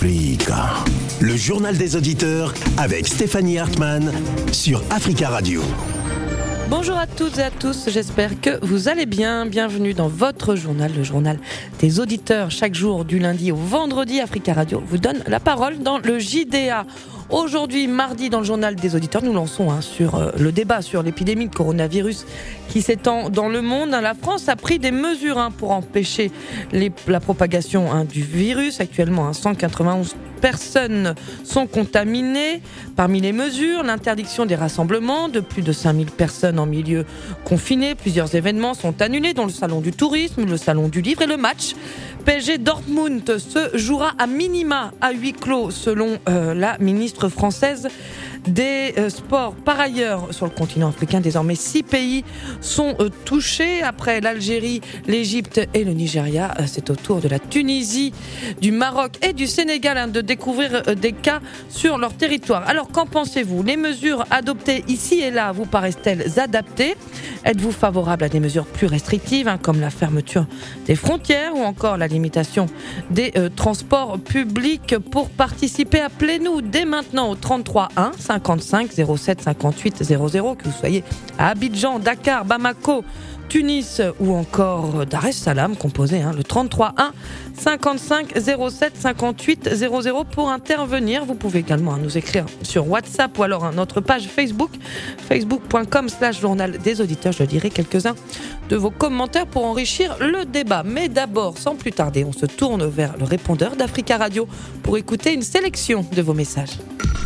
Africa. Le journal des auditeurs avec Stéphanie Hartmann sur Africa Radio. Bonjour à toutes et à tous, j'espère que vous allez bien. Bienvenue dans votre journal, le journal des auditeurs. Chaque jour du lundi au vendredi, Africa Radio vous donne la parole dans le JDA. Aujourd'hui, mardi, dans le journal des auditeurs, nous lançons sur le débat sur l'épidémie de coronavirus qui s'étend dans le monde. La France a pris des mesures pour empêcher la propagation du virus. Actuellement, 191 personnes sont contaminées. Parmi les mesures, l'interdiction des rassemblements de plus de 5000 personnes en milieu confiné. Plusieurs événements sont annulés, dont le salon du tourisme, le salon du livre et le match. PSG Dortmund se jouera à minima à huis clos, selon la ministre française des sports. Par ailleurs, sur le continent africain, désormais 6 pays sont touchés. Après l'Algérie, l'Égypte et le Nigeria, c'est au tour de la Tunisie, du Maroc et du Sénégal de découvrir des cas sur leur territoire. Alors, qu'en pensez-vous ? Les mesures adoptées ici et là vous paraissent-elles adaptées ? Êtes-vous favorable à des mesures plus restrictives, comme la fermeture des frontières ou encore la limitation des transports publics ? Pour participer, appelez-nous dès maintenant au 33 1 55 07 58 00, que vous soyez à Abidjan, Dakar, Bamako, Tunis ou encore Dar es Salaam, composez le 33 1 55 07 58 00 pour intervenir. Vous pouvez également nous écrire sur WhatsApp ou alors à notre page Facebook, facebook.com/journal des auditeurs. Je dirai quelques-uns de vos commentaires pour enrichir le débat. Mais d'abord, sans plus tarder, on se tourne vers le répondeur d'Africa Radio pour écouter une sélection de vos messages.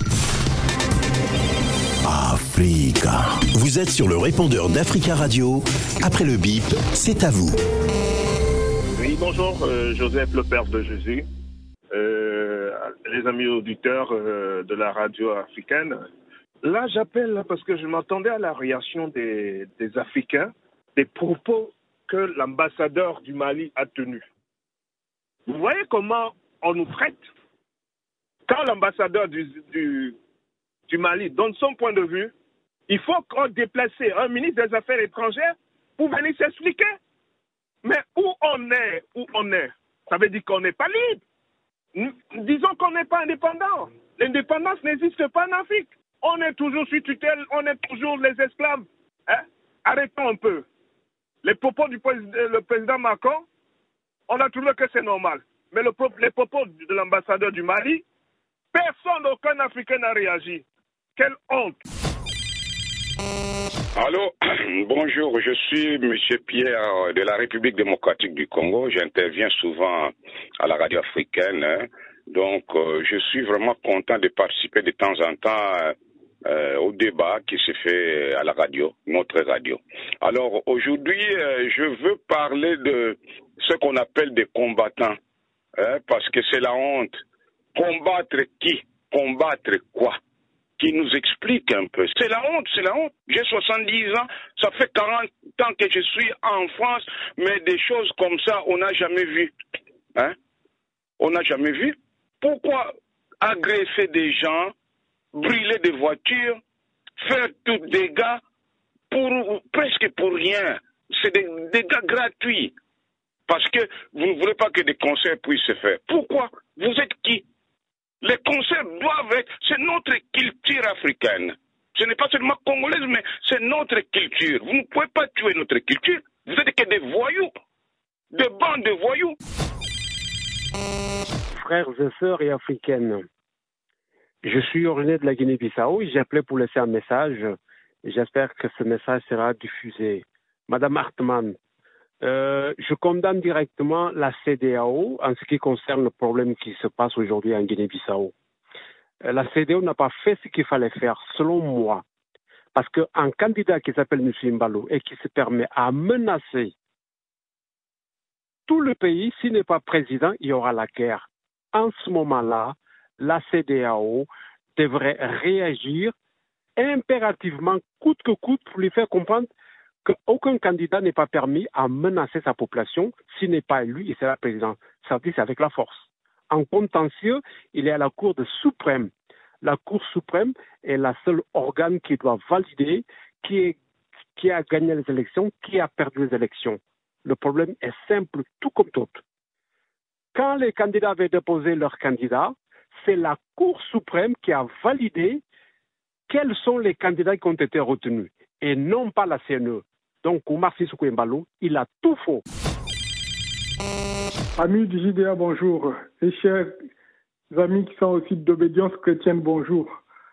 Africa. Vous êtes sur le répondeur d'Africa Radio. Après le bip, c'est à vous. Oui, bonjour, Joseph, le Père de Jésus. Les amis auditeurs de la radio africaine. Là, j'appelle parce que je m'attendais à la réaction des Africains, des propos que l'ambassadeur du Mali a tenus. Vous voyez comment on nous traite ? Quand l'ambassadeur du Mali donne son point de vue, il faut qu'on déplace un ministre des Affaires étrangères pour venir s'expliquer. Mais où on est, ça veut dire qu'on n'est pas libre. Disons qu'on n'est pas indépendant. L'indépendance n'existe pas en Afrique. On est toujours sous tutelle, on est toujours les esclaves. Arrêtons un peu. Les propos du président Macron, on a trouvé que c'est normal. Mais les propos de l'ambassadeur du Mali, aucun Africain n'a réagi. Quelle honte! Allô, bonjour, je suis M. Pierre de la République démocratique du Congo. J'interviens souvent à la radio africaine. Donc, je suis vraiment content de participer de temps en temps au débat qui se fait à la radio, notre radio. Alors, aujourd'hui, je veux parler de ce qu'on appelle des combattants, parce que c'est la honte. Combattre qui? Combattre quoi? Qui nous explique un peu. C'est la honte, c'est la honte. J'ai 70 ans, ça fait 40 ans que je suis en France, mais des choses comme ça, on n'a jamais vu. On n'a jamais vu. Pourquoi agresser des gens, brûler des voitures, faire tout dégâts, presque pour rien? C'est des dégâts gratuits. Parce que vous ne voulez pas que des concerts puissent se faire. Pourquoi? Vous êtes qui? Les concerts doivent être, c'est notre culture africaine. Ce n'est pas seulement congolaise, mais c'est notre culture. Vous ne pouvez pas tuer notre culture. Vous êtes que des voyous, des bandes de voyous. Frères et sœurs et africaines, je suis originaire de la Guinée-Bissau. J'ai appelé pour laisser un message. J'espère que ce message sera diffusé. Madame Hartmann, je condamne directement la CEDEAO en ce qui concerne le problème qui se passe aujourd'hui en Guinée-Bissau. La CEDEAO n'a pas fait ce qu'il fallait faire, selon moi. Parce qu'un candidat qui s'appelle M. Mbalo et qui se permet à menacer tout le pays, s'il n'est pas président, il y aura la guerre. En ce moment-là, la CEDEAO devrait réagir impérativement, coûte que coûte, pour lui faire comprendre qu'aucun candidat n'est pas permis à menacer sa population s'il n'est pas élu et c'est la présidence. Ça dit, c'est avec la force. En contentieux, il est à la Cour suprême. La Cour suprême est la seule organe qui doit valider qui a gagné les élections, qui a perdu les élections. Le problème est simple, tout comme tout. Quand les candidats avaient déposé leur candidat, c'est la Cour suprême qui a validé quels sont les candidats qui ont été retenus, et non pas la CNE. Donc, Oumar Sissoko Embalo, il a tout faux. Amis du JDA, bonjour. Et chers amis qui sont aussi d'obédience chrétienne, bonjour.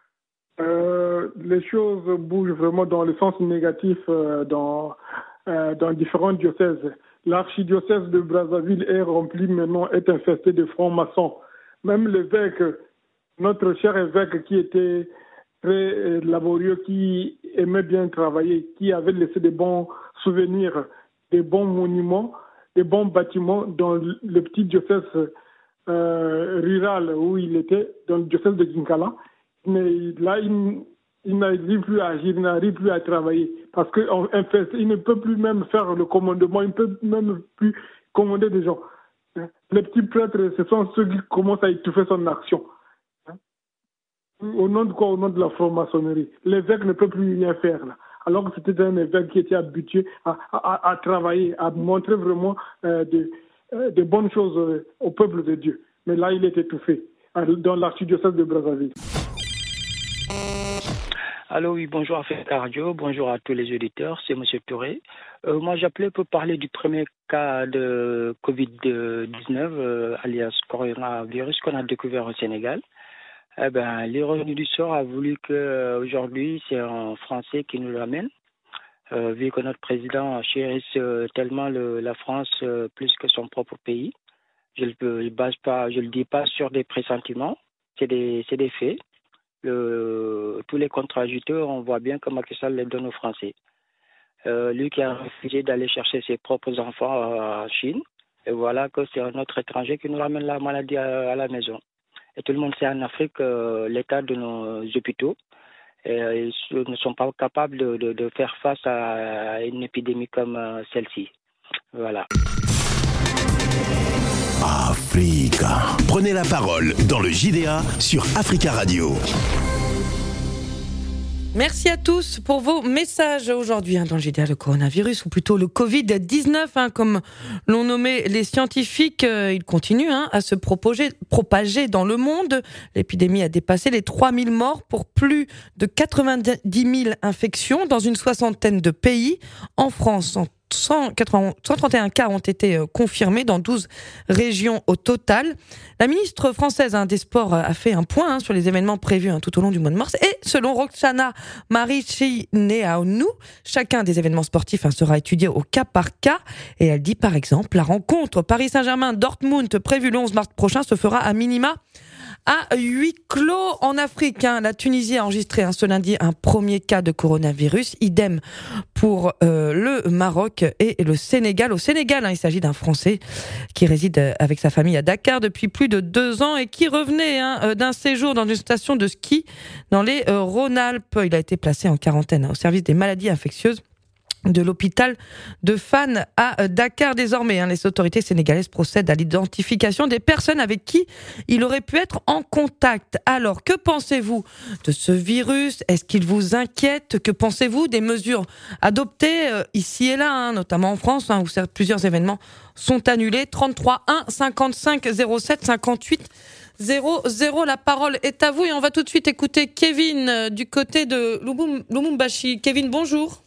Les choses bougent vraiment dans le sens négatif dans différents diocèses. L'archidiocèse de Brazzaville est rempli maintenant, est infesté de francs-maçons. Même l'évêque, notre cher évêque qui était très laborieux, qui aimait bien travailler, qui avait laissé des bons souvenirs, des bons monuments, des bons bâtiments dans le petit diocèse rural où il était, dans le diocèse de Ginkala. Mais là, il n'arrive plus à agir, il n'arrive plus à travailler. Parce qu'il ne peut plus même faire le commandement, il ne peut même plus commander des gens. Les petits prêtres, ce sont ceux qui commencent à étouffer son action. Au nom de quoi? Au nom de la franc-maçonnerie. L'évêque ne peut plus rien faire là. Alors que c'était un évêque qui était habitué à travailler, à montrer vraiment de bonnes choses au peuple de Dieu. Mais là, il est étouffé dans l'archidiocèse de Brazzaville. Allô, oui, bonjour Africa Radio, bonjour à tous les auditeurs, c'est M. Touré. Moi, j'appelais pour parler du premier cas de Covid-19, alias coronavirus, qu'on a découvert au Sénégal. L'ironie du sort a voulu qu'aujourd'hui, c'est un Français qui nous l'amène, vu que notre président chérisse tellement la France plus que son propre pays. Je le dis pas sur des pressentiments, c'est des faits. Tous les contradicteurs, on voit bien que Macky Sall les donne aux Français. Lui qui a refusé d'aller chercher ses propres enfants en Chine, et voilà que c'est un autre étranger qui nous ramène la maladie à la maison. Et tout le monde sait en Afrique l'état de nos hôpitaux. Et ils ne sont pas capables de faire face à une épidémie comme celle-ci. Voilà. Africa. Prenez la parole dans le JDA sur Africa Radio. Merci à tous pour vos messages aujourd'hui dans le JDA, le coronavirus, ou plutôt le Covid-19, comme l'ont nommé les scientifiques. Il continue à se propager dans le monde. L'épidémie a dépassé les 3000 morts pour plus de 90 000 infections dans une soixantaine de pays. En France, 131 cas ont été confirmés dans 12 régions au total. La ministre française des Sports a fait un point sur les événements prévus tout au long du mois de mars. Et selon Roxana Marichineanu, chacun des événements sportifs sera étudié au cas par cas. Et elle dit par exemple, la rencontre Paris Saint-Germain-Dortmund prévue le 11 mars prochain se fera à minima à huis clos en Afrique. La Tunisie a enregistré ce lundi un premier cas de coronavirus. Idem pour le Maroc et le Sénégal. Au Sénégal, il s'agit d'un Français qui réside avec sa famille à Dakar depuis plus de 2 ans et qui revenait d'un séjour dans une station de ski dans les Rhône-Alpes. Il a été placé en quarantaine au service des maladies infectieuses de l'hôpital de Fann à Dakar. Désormais, les autorités sénégalaises procèdent à l'identification des personnes avec qui il aurait pu être en contact. Alors, que pensez-vous de ce virus? Est-ce qu'il vous inquiète? Que pensez-vous des mesures adoptées ici et là, notamment en France, où plusieurs événements sont annulés? 33 1 55 07 58 00. La parole est à vous et on va tout de suite écouter Kevin du côté de Lubumbashi. Kevin, bonjour.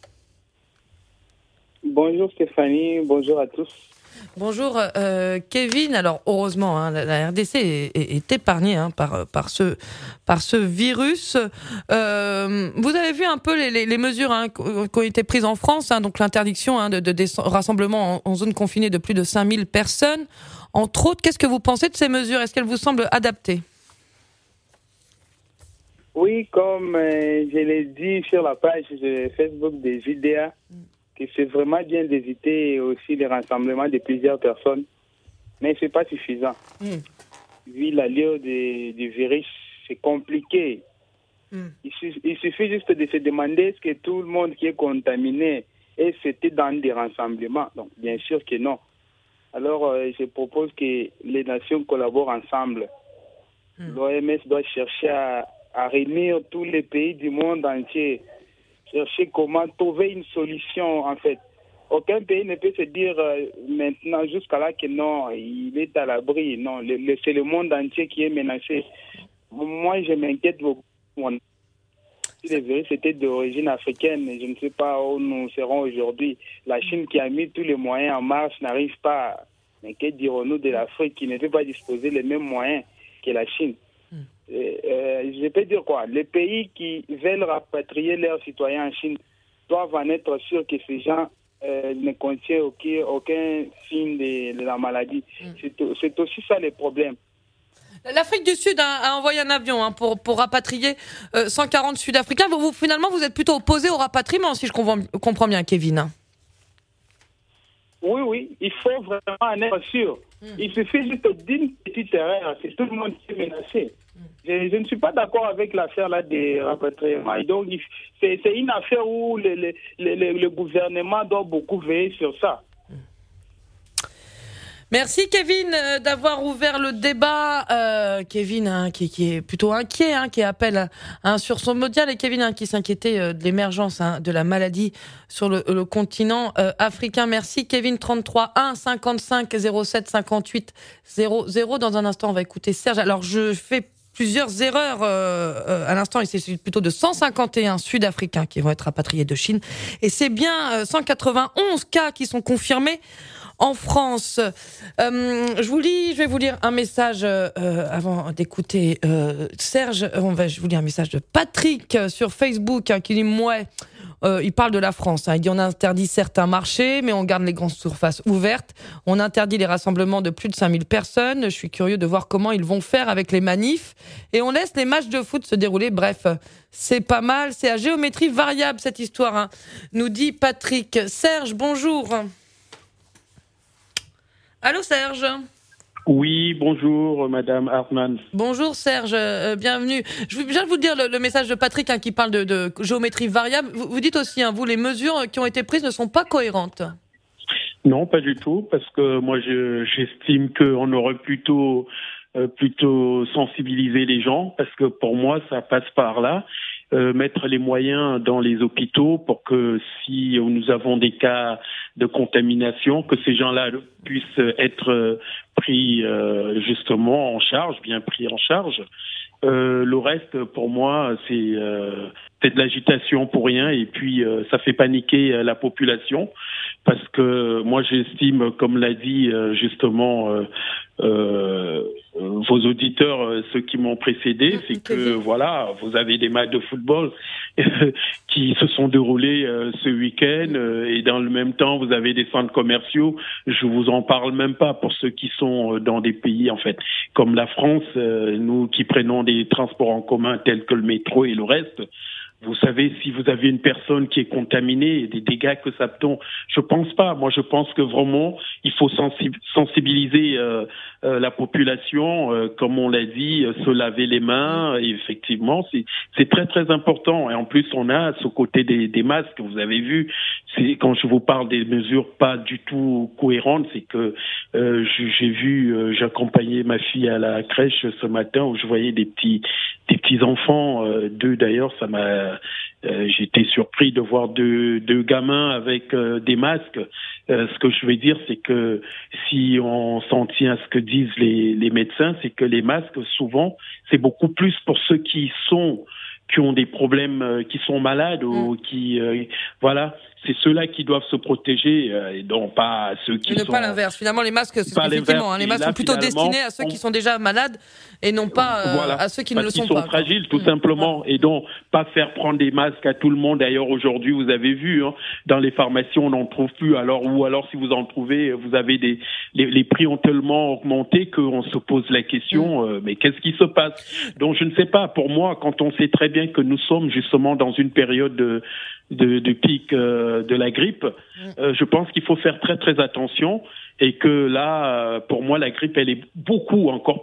Bonjour Stéphanie, bonjour à tous. Bonjour Kevin. Alors heureusement, la RDC est épargnée par ce virus. Vous avez vu un peu les mesures qui ont été prises en France, donc l'interdiction de rassemblement en zone confinée de plus de 5000 personnes. Entre autres, qu'est-ce que vous pensez de ces mesures? Est-ce qu'elles vous semblent adaptées? Oui, comme je l'ai dit sur la page de Facebook des JDA, que c'est vraiment bien d'éviter aussi les rassemblements de plusieurs personnes, mais ce n'est pas suffisant. Vu l'allure du virus, c'est compliqué. Il suffit juste de se demander est-ce que tout le monde qui est contaminé et c'était dans des rassemblements. Donc, bien sûr que non. Alors, je propose que les nations collaborent ensemble. L'OMS doit chercher à réunir tous les pays du monde entier, chercher comment trouver une solution, en fait, aucun pays ne peut se dire maintenant, jusqu'à là, que non, il est à l'abri. Non, c'est le monde entier qui est menacé. Moi, je m'inquiète beaucoup. Si les virus étaient d'origine africaine, je ne sais pas où nous serons aujourd'hui. La Chine qui a mis tous les moyens en marche n'arrive pas. Mais que dirons-nous de l'Afrique qui ne peut pas disposer des mêmes moyens que la Chine? Je peux dire quoi? Les pays qui veulent rapatrier leurs citoyens en Chine doivent en être sûrs que ces gens ne contiennent aucun signe de la maladie. C'est aussi ça le problème. L'Afrique du Sud a envoyé un avion pour rapatrier 140 Sud-Africains. Finalement, vous êtes plutôt opposé au rapatriement, si je comprends bien, Kevin. Oui, il faut vraiment en être sûr. Il suffit juste d'une petite erreur, c'est tout le monde qui est menacé. Je ne suis pas d'accord avec l'affaire là des rapatriements. Donc, c'est une affaire où le gouvernement doit beaucoup veiller sur ça. Merci Kevin d'avoir ouvert le débat. Kevin qui est plutôt inquiet, qui appelle sur son mondial, et Kevin qui s'inquiétait de l'émergence de la maladie sur le continent africain. Merci Kevin. 33 1 55 07 58 00. Dans un instant, on va écouter Serge. Alors je fais plusieurs erreurs à l'instant, et c'est plutôt de 151 Sud-Africains qui vont être rapatriés de Chine, et c'est bien 191 cas qui sont confirmés en France. Je vais vous lire un message avant d'écouter Serge. Je vous lis un message de Patrick sur Facebook qui dit il parle de la France. Il dit on interdit certains marchés, mais on garde les grandes surfaces ouvertes. On interdit les rassemblements de plus de 5000 personnes. Je suis curieux de voir comment ils vont faire avec les manifs. Et on laisse les matchs de foot se dérouler. Bref, c'est pas mal. C'est à géométrie variable cette histoire, nous dit Patrick. Serge, bonjour. Allô Serge. Oui, bonjour Madame Hartmann. Bonjour Serge, bienvenue. Je viens de vous dire le message de Patrick qui parle de géométrie variable. Vous dites aussi, vous, les mesures qui ont été prises ne sont pas cohérentes. Non, pas du tout, parce que moi j'estime qu'on aurait plutôt sensibiliser les gens, parce que pour moi ça passe par là. Mettre les moyens dans les hôpitaux pour que si nous avons des cas de contamination, que ces gens-là puissent être pris justement en charge, bien pris en charge. Le reste, pour moi, c'est de l'agitation pour rien, et puis ça fait paniquer la population, parce que moi j'estime, comme l'a dit justement vos auditeurs, ceux qui m'ont précédé, c'est que voilà, vous avez des matchs de football qui se sont déroulés ce week-end, et dans le même temps vous avez des centres commerciaux. Je vous en parle même pas pour ceux qui sont dans des pays en fait comme la France, nous qui prenons des transports en commun tels que le métro et le reste. Vous savez, si vous avez une personne qui est contaminée, des dégâts que ça tombe, je pense pas. Moi, je pense que vraiment, il faut sensibiliser la population, comme on l'a dit, se laver les mains. Et effectivement, c'est très très important. Et en plus, on a ce côté des masques. Vous avez vu, c'est quand je vous parle des mesures pas du tout cohérentes, c'est que j'accompagnais ma fille à la crèche ce matin où je voyais des petits enfants, deux d'ailleurs, j'étais surpris de voir deux gamins avec des masques. Ce que je veux dire, c'est que si on s'en tient à ce que disent les médecins, c'est que les masques, souvent, c'est beaucoup plus pour ceux qui ont des problèmes, qui sont malades ou qui, voilà. C'est ceux-là qui doivent se protéger et non pas ceux qui sont... pas l'inverse. Finalement, les masques, effectivement, les masques sont plutôt destinés à ceux qui sont déjà malades et non pas à ceux qui ne le sont pas. Parce qu'ils sont fragiles, tout simplement. Et donc, pas faire prendre des masques à tout le monde. D'ailleurs, aujourd'hui, vous avez vu, dans les pharmacies, on n'en trouve plus. Alors si vous en trouvez, vous avez les prix ont tellement augmenté qu'on se pose la question, mais qu'est-ce qui se passe? Donc, je ne sais pas. Pour moi, quand on sait très bien que nous sommes justement dans une période de pic de la grippe, je pense qu'il faut faire très très attention, et que là, pour moi, la grippe, elle est encore beaucoup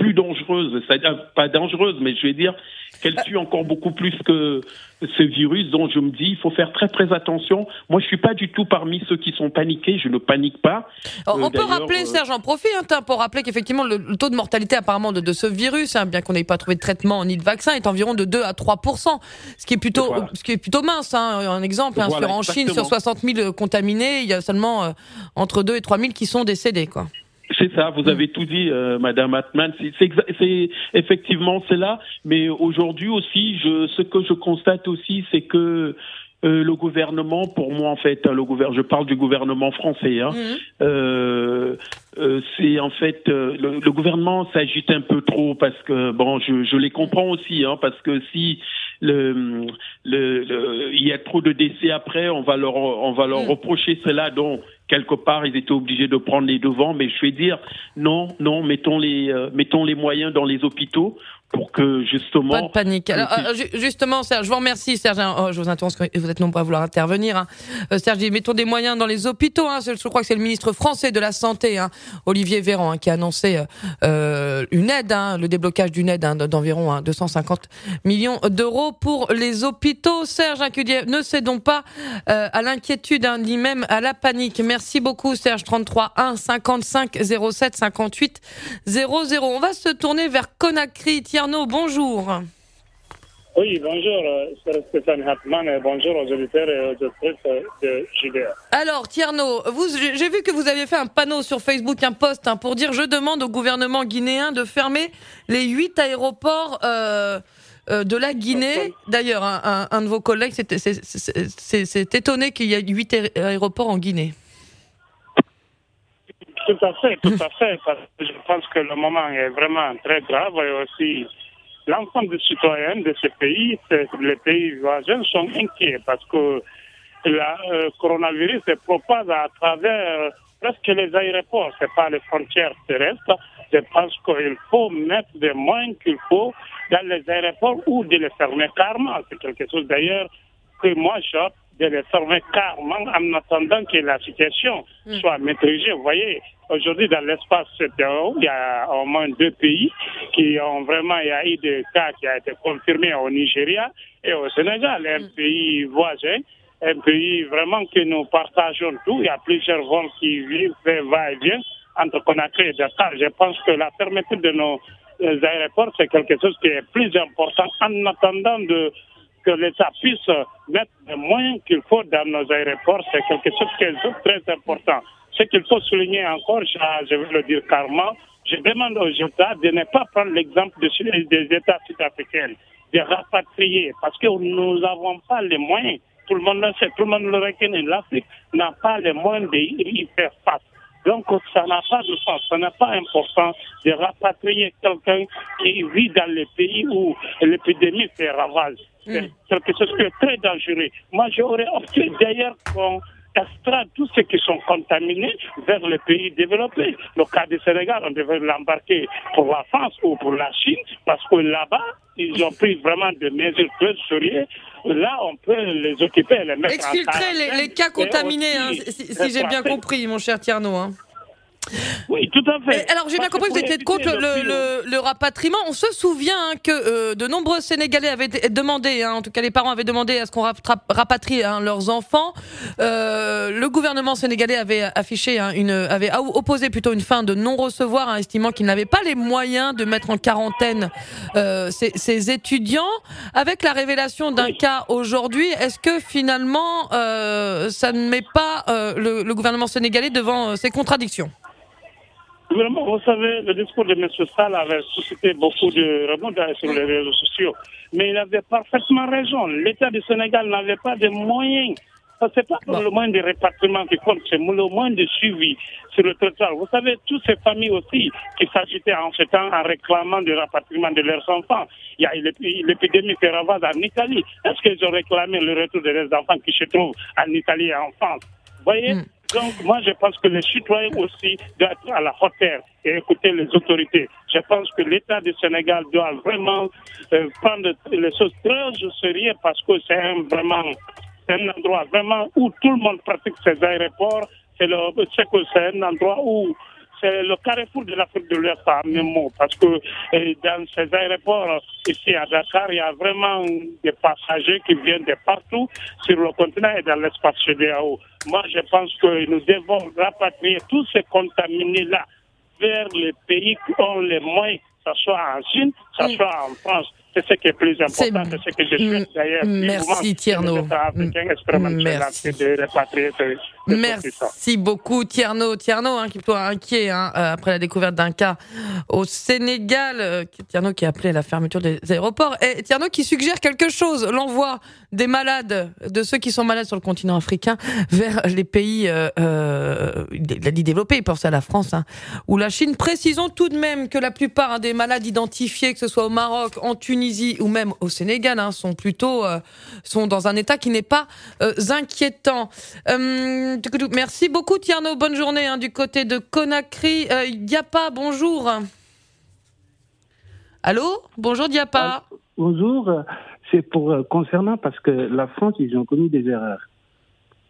plus dangereuse, c'est-à-dire pas dangereuse, mais je vais dire qu'elle tue encore beaucoup plus que ce virus. Donc je me dis, il faut faire très très attention. Moi, je suis pas du tout parmi ceux qui sont paniqués. Je ne panique pas. On peut rappeler, Serge, j'en profite, pour rappeler qu'effectivement le taux de mortalité apparemment de ce virus, bien qu'on n'ait pas trouvé de traitement ni de vaccin, est environ de 2 à 3%, ce qui est plutôt mince. Un exemple, voilà, en Chine, sur 60 000 contaminés, il y a seulement entre 2 et 3 000 qui sont décédés, quoi. C'est ça, vous avez tout dit, Madame Atman. C'est effectivement c'est là, mais aujourd'hui aussi, ce que je constate aussi, c'est que le gouvernement, pour moi en fait, je parle du gouvernement français, c'est en fait le gouvernement s'agite un peu trop parce que je les comprends aussi, parce que si il y a trop de décès après, on va leur reprocher cela, donc quelque part ils étaient obligés de prendre les devants, mais je vais dire non, mettons les moyens dans les hôpitaux pour que justement... Pas de panique. Alors, justement, Serge, je vous remercie, Serge. Je vous interromps parce que vous êtes nombreux à vouloir intervenir. Serge, mettons des moyens dans les hôpitaux. Je crois que c'est le ministre français de la Santé, Olivier Véran, qui a annoncé une aide, le déblocage d'une aide d'environ 250 millions d'euros pour les hôpitaux. Serge Incudie, ne cédons pas à l'inquiétude, ni même à la panique. Merci beaucoup, Serge. 33 1 55 07 58 00. On va se tourner vers Conakry. Tierno, bonjour. Oui, bonjour, c'est Stéphane Hartmann et bonjour aux auditeurs et aux auditrices de JDA. Alors, Tierno, j'ai vu que vous aviez fait un panneau sur Facebook, un post, pour dire « Je demande au gouvernement guinéen de fermer les 8 aéroports de la Guinée ». D'ailleurs, un de vos collègues s'est étonné qu'il y ait 8 aéroports en Guinée. Tout à fait, parce que je pense que le moment est vraiment très grave et aussi l'ensemble des citoyens de ce pays, les pays voisins sont inquiets parce que le coronavirus se propage à travers presque les aéroports, c'est pas les frontières terrestres. Je pense qu'il faut mettre des moyens qu'il faut dans les aéroports ou de les fermer carrément. C'est quelque chose d'ailleurs que moi j'opte de les fermer carrément en attendant que la situation soit maîtrisée. Vous voyez, aujourd'hui dans l'espace CEDEAO, il y a au moins 2 pays qui ont vraiment, il y a eu des cas qui ont été confirmés au Nigeria et au Sénégal, un pays voisin, un pays vraiment que nous partageons tout. Il y a plusieurs vols qui vivent, va-et-vient entre Conakry et Dakar. Je pense que la fermeture de nos aéroports, c'est quelque chose qui est plus important en attendant que l'État puisse mettre les moyens qu'il faut dans nos aéroports. C'est quelque chose qui est très important. Ce qu'il faut souligner encore, je vais le dire carrément, je demande aux États de ne pas prendre l'exemple des États sud-africains, de rapatrier, parce que nous n'avons pas les moyens. Tout le monde le sait, tout le monde le reconnaît. L'Afrique n'a pas les moyens d'y faire face. Donc, ça n'a pas de sens. Ça n'a pas important de rapatrier quelqu'un qui vit dans les pays où l'épidémie fait ravage. C'est quelque chose qui est très dangereux. Moi, j'aurais opté d'ailleurs qu'on extrait tous ceux qui sont contaminés vers les pays développés. Le cas du Sénégal, on devrait l'embarquer pour la France ou pour la Chine, parce que là-bas, ils ont pris vraiment des mesures très sérieuses. Là, on peut les occuper et les mettre exfiltrer les cas contaminés, si j'ai bien compris, mon cher Tierno. Oui, tout à fait. Alors, j'ai bien compris que vous étiez contre le rapatriement. On se souvient que de nombreux Sénégalais avaient demandé, en tout cas les parents avaient demandé à ce qu'on rapatrie leurs enfants. Le gouvernement sénégalais avait avait opposé plutôt une fin de non-recevoir, estimant qu'il n'avait pas les moyens de mettre en quarantaine ces étudiants. Avec la révélation d'un cas aujourd'hui, est-ce que finalement ça ne met pas le gouvernement sénégalais devant ses contradictions? Vraiment, vous savez, le discours de M. Sall avait suscité beaucoup de remous sur les réseaux sociaux. Mais il avait parfaitement raison. L'État du Sénégal n'avait pas de moyens. Ce n'est pas le moyen de répartition qui compte, c'est le moyen de suivi sur le territoire. Vous savez, toutes ces familles aussi qui s'agitaient en ce temps en réclamant le rapatriement de leurs enfants. Il y a l'épidémie qui ravage en Italie. Est-ce qu'ils ont réclamé le retour de leurs enfants qui se trouvent en Italie et en France? Vous voyez? Donc, moi, je pense que les citoyens aussi doivent être à la hauteur et écouter les autorités. Je pense que l'État du Sénégal doit vraiment prendre les choses très au sérieux parce que c'est un endroit vraiment où tout le monde pratique ses aéroports. C'est un endroit où c'est le carrefour de l'Afrique de l'Ouest en même mot, parce que dans ces aéroports ici à Dakar, il y a vraiment des passagers qui viennent de partout sur le continent et dans l'espace CEDEAO. Moi, je pense que nous devons rapatrier tous ces contaminés-là vers les pays qui ont les moyens, que ce soit en Chine, que ce soit en France. C'est ce qui est plus important, c'est ce que je souhaite d'ailleurs. Merci Tierno. Merci beaucoup Tierno. Tierno, qui est plutôt inquiet après la découverte d'un cas au Sénégal. Tierno qui a appelé à la fermeture des aéroports. Et Tierno qui suggère quelque chose, l'envoi des malades, de ceux qui sont malades sur le continent africain, vers les pays, il a dit développés, il pense à la France ou la Chine. Précisons tout de même que la plupart des malades identifiés, que ce soit au Maroc, en Tunisie ou même au Sénégal, sont dans un état qui n'est pas inquiétant. Merci beaucoup Tierno, bonne journée du côté de Conakry. Diapa, bonjour. Allô, bonjour Diapa. Bonjour, c'est concernant parce que la France, ils ont commis des erreurs. C'est-à-dire ?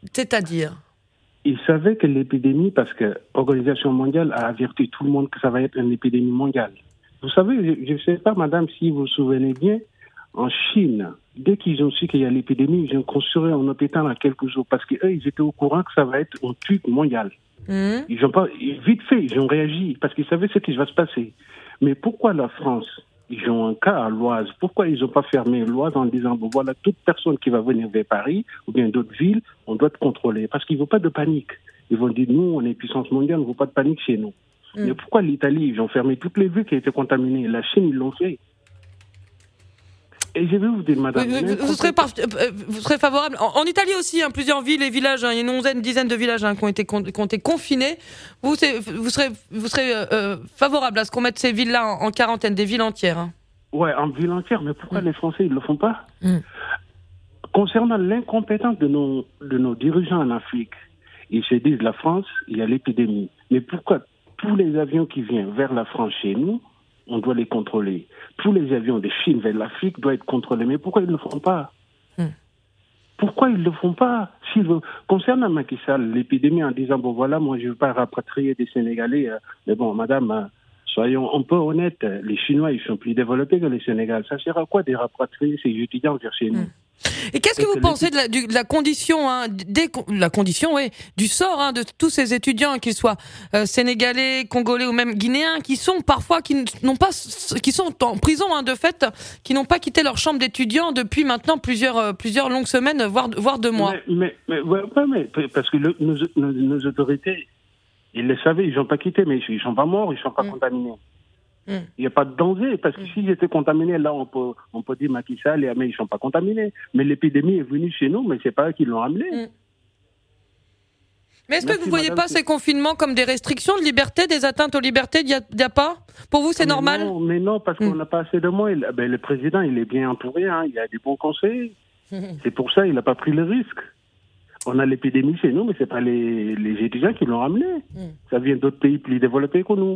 Ils savaient que l'épidémie, parce que l'Organisation mondiale a averti tout le monde que ça va être une épidémie mondiale. Vous savez, je ne sais pas, madame, si vous vous souvenez bien, en Chine, dès qu'ils ont su qu'il y a l'épidémie, ils ont construit un hôpital en quelques jours parce qu'eux, ils étaient au courant que ça va être un truc mondial. Ils ont pas, vite fait, ils ont réagi parce qu'ils savaient ce qui va se passer. Mais pourquoi la France, ils ont un cas à l'Oise, pourquoi ils n'ont pas fermé l'Oise en disant, bon, voilà, toute personne qui va venir vers Paris ou bien d'autres villes, on doit te contrôler. Parce qu'ils ne veulent pas de panique. Ils vont dire, nous, on est puissance mondiale, on ne veut pas de panique chez nous. Mais pourquoi l'Italie, ils ont fermé toutes les villes qui étaient contaminées? La Chine, ils l'ont fait. Et je vais vous dire, madame... Vous serez favorable. En Italie aussi, plusieurs villes et villages, il y a une dizaine de villages qui ont été confinés. Vous serez favorable à ce qu'on mette ces villes-là en quarantaine, des villes entières? Ouais, en ville entière, mais pourquoi les Français, ils ne le font pas? Concernant l'incompétence de nos dirigeants en Afrique, ils se disent, la France, il y a l'épidémie. Mais pourquoi tous les avions qui viennent vers la France chez nous, on doit les contrôler. Tous les avions de Chine vers l'Afrique doivent être contrôlés. Mais pourquoi ils ne le font pas? Pourquoi ils ne le font pas? Concernant Macky Sall, l'épidémie en disant, bon voilà, moi je ne veux pas rapatrier des Sénégalais. Mais bon, madame, soyons un peu honnêtes, les Chinois, ils sont plus développés que les Sénégalais. Ça sert à quoi de rapatrier ces étudiants vers chez nous? Et qu'est-ce que vous pensez de la condition, du sort de tous ces étudiants, qu'ils soient sénégalais, congolais ou même guinéens, qui sont parfois qui sont en prison de fait, qui n'ont pas quitté leur chambre d'étudiants depuis maintenant plusieurs longues semaines, voire 2 mois. Mais parce que nos autorités, ils le savaient, ils n'ont pas quitté, mais ils ne sont pas morts, ils ne sont pas contaminés. Il n'y a pas de danger, parce que s'ils étaient contaminés, là, on peut dire Macky Sall, mais ils ne sont pas contaminés. Mais l'épidémie est venue chez nous, mais ce n'est pas eux qui l'ont amenée. Mais est-ce que vous ne voyez pas ces confinements comme des restrictions de liberté, des atteintes aux libertés? Il n'y a pas? Pour vous, c'est normal? Mais non, parce qu'on n'a pas assez de moyens. Le président, il est bien entouré, il a des bons conseils. C'est pour ça qu'il n'a pas pris le risque. On a l'épidémie chez nous, mais ce n'est pas les étudiants qui l'ont amenée. Ça vient d'autres pays plus développés que nous.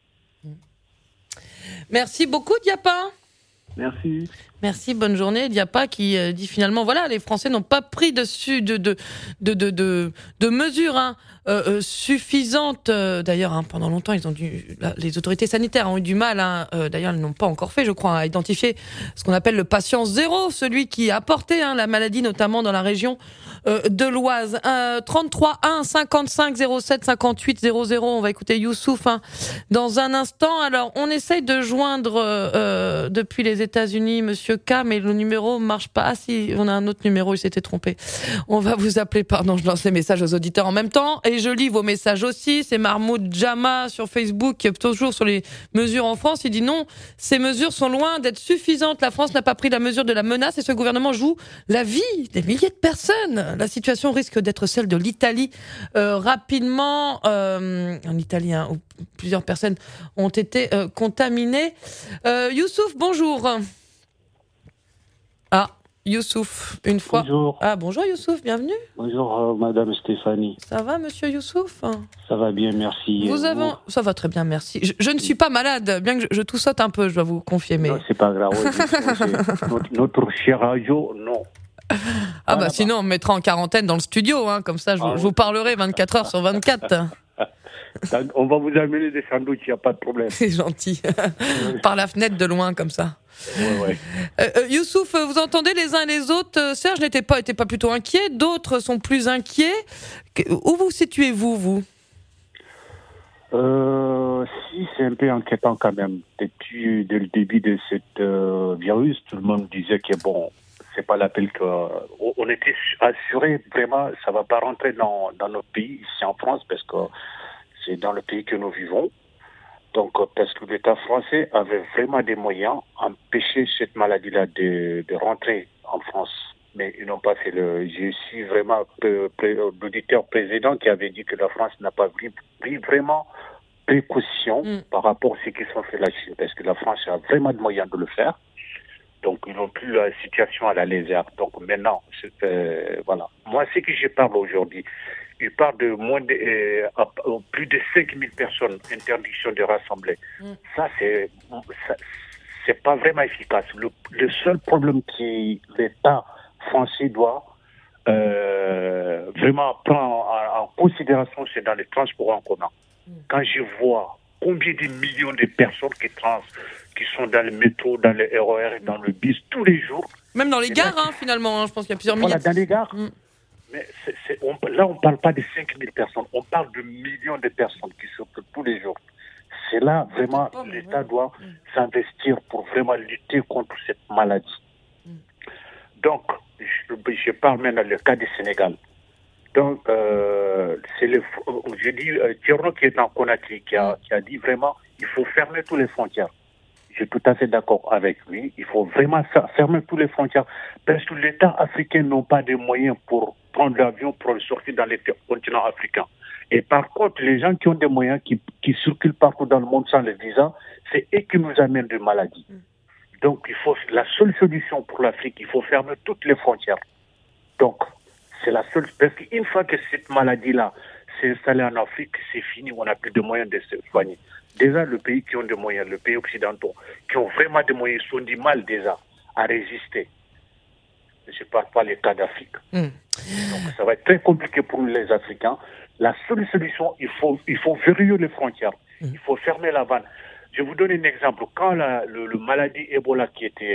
Merci beaucoup, Diapa. Merci. Merci, bonne journée. Diapa qui dit finalement, voilà, les Français n'ont pas pris de mesures suffisantes. D'ailleurs, pendant longtemps, les autorités sanitaires ont eu du mal. D'ailleurs, elles n'ont pas encore fait, je crois, à identifier ce qu'on appelle le patient zéro, celui qui a porté la maladie, notamment dans la région de l'Oise. 33 1 55 07 58 00. On va écouter Youssouf dans un instant. Alors, on essaye de joindre depuis les États-Unis Monsieur K, mais le numéro marche pas. Ah si, on a un autre numéro, il s'était trompé. On va vous appeler, pardon, je lance les messages aux auditeurs en même temps et je lis vos messages aussi. C'est Mahmoud Jama sur Facebook, toujours sur les mesures en France. Il dit non, ces mesures sont loin d'être suffisantes. La France n'a pas pris la mesure de la menace et ce gouvernement joue la vie des milliers de personnes. La situation risque d'être celle de l'Italie rapidement. En Italie, où plusieurs personnes ont été contaminées. Youssouf, bonjour. Ah, Youssouf, une fois. Bonjour. Ah, bonjour Youssouf, bienvenue. Bonjour Madame Stéphanie. Ça va Monsieur Youssouf? Ça va bien, merci. Ça va très bien, merci. Je ne suis pas malade, bien que je toussote un peu, je dois vous confier. Mais... Non, c'est pas grave. notre cher radio, non. Sinon on me mettra en quarantaine dans le studio, comme ça je vous parlerai 24 heures sur 24. On va vous amener des sandwichs, il n'y a pas de problème. C'est gentil. Par la fenêtre de loin, comme ça. Ouais. Youssouf, vous entendez les uns et les autres. Serge n'était pas plutôt inquiet. D'autres sont plus inquiets. Où vous situez-vous, vous ? Si, c'est un peu inquiétant quand même. Depuis le début de cette virus, tout le monde disait que bon, c'est pas l'appel on était assuré vraiment, ça va pas rentrer dans notre pays ici en France parce que c'est dans le pays que nous vivons. Donc, parce que l'État français avait vraiment des moyens d'empêcher cette maladie-là de rentrer en France. Mais ils n'ont pas fait Je suis vraiment l'auditeur président qui avait dit que la France n'a pas pris vraiment précaution par rapport à ce qu'ils ont fait la Chine, parce que la France a vraiment de moyens de le faire. Donc, ils n'ont plus la situation à la légère. Donc, maintenant, voilà. Moi, ce que je parle aujourd'hui, je parle de plus de 5000 personnes, interdiction de rassembler. Ça, c'est pas vraiment efficace. Le seul problème que l'État français doit vraiment prendre en considération, c'est dans les transports en commun. Quand je vois combien de millions de personnes qui sont dans le métro, dans le RER et dans le bus tous les jours. Même dans les gares, finalement. Je pense qu'il y a plusieurs milliers. Voilà, dans les gares. Mais là, on ne parle pas de 5000 personnes. On parle de millions de personnes qui sortent tous les jours. C'est là, vraiment, l'État doit s'investir pour vraiment lutter contre cette maladie. Donc, je parle maintenant du cas du Sénégal. Donc, Thierno qui est en Conakry, qui a dit vraiment, il faut fermer toutes les frontières. Je suis tout à fait d'accord avec lui. Il faut vraiment fermer toutes les frontières parce que l'État africain n'a pas de moyens pour prendre l'avion pour sortir dans les continents africains. Et par contre, les gens qui ont des moyens, qui circulent partout dans le monde sans le visa, c'est eux qui nous amènent des maladies. Donc, la seule solution pour l'Afrique, il faut fermer toutes les frontières. Donc, c'est la seule, parce qu'une fois que cette maladie-là s'est installée en Afrique, c'est fini, on n'a plus de moyens de se soigner. Déjà, les pays qui ont des moyens, les pays occidentaux, qui ont vraiment des moyens, sont du mal déjà à résister. Je ne parle pas des cas d'Afrique. Donc, ça va être très compliqué pour nous, les Africains. La seule solution, il faut verrouiller les frontières. Il faut fermer la vanne. Je vous donne un exemple. Quand le maladie Ebola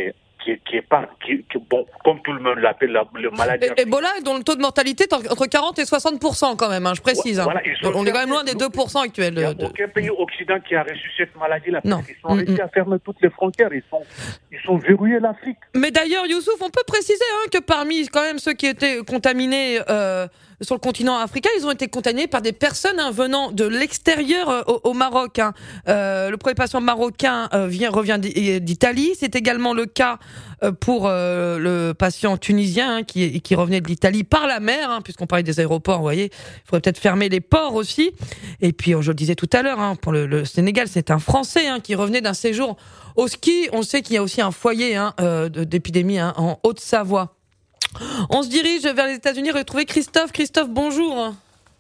bon, comme tout le monde l'appelle, le maladie... Ebola, dont le taux de mortalité est entre 40 et 60% quand même, je précise. Voilà, on est quand même loin des 2% actuels. Il n'y a aucun pays occident qui a reçu cette maladie-là. Ils sont réussis à fermer toutes les frontières. Ils sont verrouillés l'Afrique. Mais d'ailleurs, Youssouf, on peut préciser que parmi quand même ceux qui étaient contaminés sur le continent africain, ils ont été contaminés par des personnes venant de l'extérieur au Maroc. Le premier patient marocain revient d'Italie. C'est également le cas pour le patient tunisien qui revenait de l'Italie par la mer, puisqu'on parlait des aéroports, vous voyez, il faudrait peut-être fermer les ports aussi. Et puis, je le disais tout à l'heure, pour le Sénégal, c'est un Français qui revenait d'un séjour au ski. On sait qu'il y a aussi un foyer d'épidémie en Haute-Savoie. On se dirige vers les États-Unis, retrouver Christophe. Christophe, bonjour.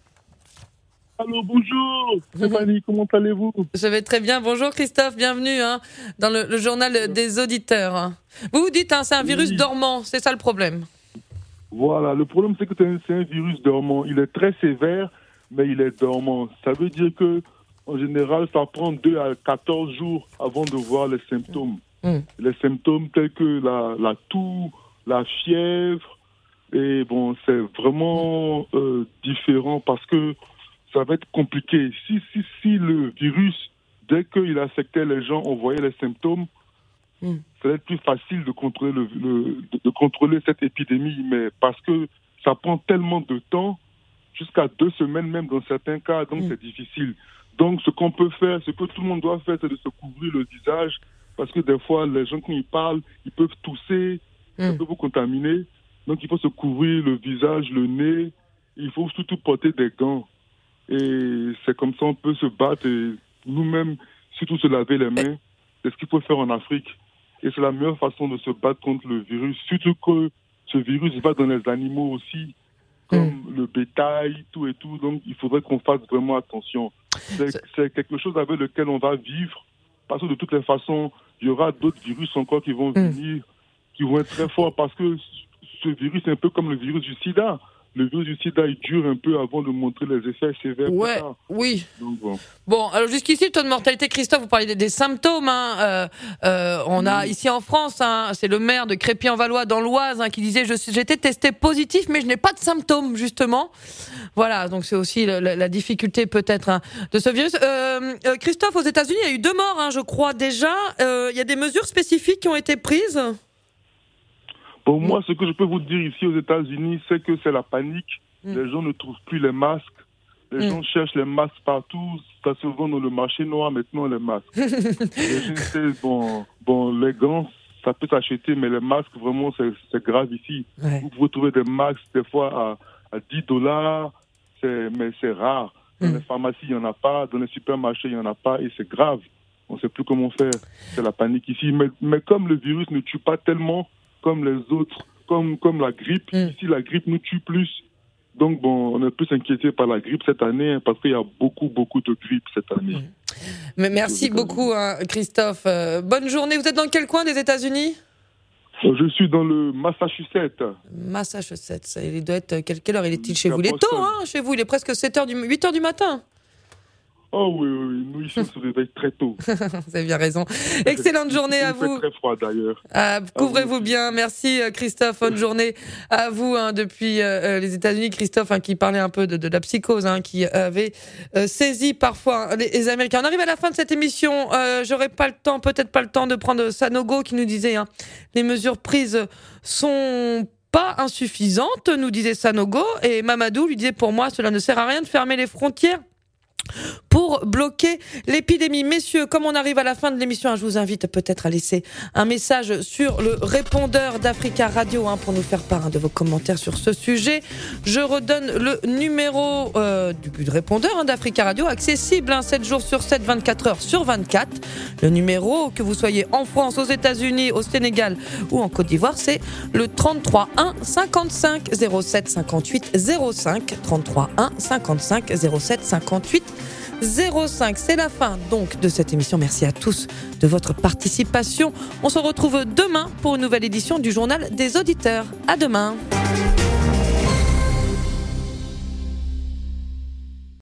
Allô, bonjour. Stéphanie, comment allez-vous ? Je vais très bien. Bonjour Christophe, bienvenue dans le journal des auditeurs. Vous dites c'est un virus dormant, c'est ça le problème ? Voilà, le problème c'est que c'est un virus dormant. Il est très sévère, mais il est dormant. Ça veut dire que en général, ça prend 2 à 14 jours avant de voir les symptômes. Les symptômes tels que la toux, la fièvre, et bon, c'est vraiment différent parce que ça va être compliqué. Si le virus, dès qu'il affectait les gens, on voyait les symptômes, ça va être plus facile de contrôler de contrôler cette épidémie, mais parce que ça prend tellement de temps, jusqu'à 2 semaines même dans certains cas, donc c'est difficile. Donc ce qu'on peut faire, ce que tout le monde doit faire, c'est de se couvrir le visage, parce que des fois, les gens quand ils parlent, ils peuvent tousser, ça peut vous contaminer. Donc il faut se couvrir le visage, le nez, il faut surtout porter des gants. Et c'est comme ça on peut se battre et nous-mêmes, surtout se laver les mains. C'est ce qu'il faut faire en Afrique. Et c'est la meilleure façon de se battre contre le virus. Surtout que ce virus va dans les animaux aussi, comme le bétail, tout et tout. Donc il faudrait qu'on fasse vraiment attention. C'est quelque chose avec lequel on va vivre. Parce que de toutes les façons, il y aura d'autres virus encore qui vont venir, qui vont être très forts. Parce que ce virus est un peu comme le virus du sida. le virus du sida, il dure un peu avant de montrer les effets sévères. Ouais, oui. Donc, bon. Bon, alors jusqu'ici, le taux de mortalité, Christophe, vous parlez des symptômes. On a ici en France, c'est le maire de Crépy-en-Valois dans l'Oise qui disait j'étais testé positif, mais je n'ai pas de symptômes, justement. Voilà, donc c'est aussi la difficulté peut-être de ce virus. Christophe, aux États-Unis, il y a eu 2 morts, je crois déjà. Il y a des mesures spécifiques qui ont été prises. Bon, moi, ce que je peux vous dire ici aux États-Unis, c'est que c'est la panique. Les gens ne trouvent plus les masques. Les gens cherchent les masques partout. Ça se vend dans le marché noir maintenant, les masques. Les gants, ça peut s'acheter, mais les masques, vraiment, c'est grave ici. Ouais. Vous pouvez trouver des masques, des fois, à $10, mais c'est rare. Dans les pharmacies, il n'y en a pas. Dans les supermarchés, il n'y en a pas. Et c'est grave. On ne sait plus comment faire. C'est la panique ici. Mais comme le virus ne tue pas tellement comme les autres, comme la grippe, ici, la grippe nous tue plus. Donc, on est plus inquiété par la grippe cette année, parce qu'il y a beaucoup de grippe cette année. Mais merci beaucoup, Christophe. Bonne journée. Vous êtes dans quel coin des États-Unis ? Je suis dans le Massachusetts. Massachusetts. Il doit être quelle heure il est-il chez vous ? Il est tôt, chez vous. Il est presque 8h du matin. Oh oui, nous ici on se réveille très tôt. Vous avez bien raison. Excellente journée à vous. Il fait très froid d'ailleurs. Couvrez-vous bien. Merci Christophe. Bonne journée à vous depuis les États-Unis. Christophe qui parlait un peu de la psychose qui avait saisi parfois les Américains. On arrive à la fin de cette émission. J'aurai peut-être pas le temps de prendre Sanogo qui nous disait les mesures prises sont pas insuffisantes, nous disait Sanogo, et Mamadou lui disait pour moi cela ne sert à rien de fermer les frontières pour bloquer l'épidémie. Messieurs, comme on arrive à la fin de l'émission, je vous invite peut-être à laisser un message sur le répondeur d'Africa Radio pour nous faire part de vos commentaires sur ce sujet. Je redonne le numéro du répondeur d'Africa Radio, accessible 7 jours sur 7, 24 heures sur 24. Le numéro, que vous soyez en France, aux États-Unis, au Sénégal ou en Côte d'Ivoire, c'est le 33 1 55 07 58 05. 33 1 55 07 58 05. C'est la fin donc de cette émission. Merci à tous de votre participation. On se retrouve demain pour une nouvelle édition du Journal des Auditeurs. À demain.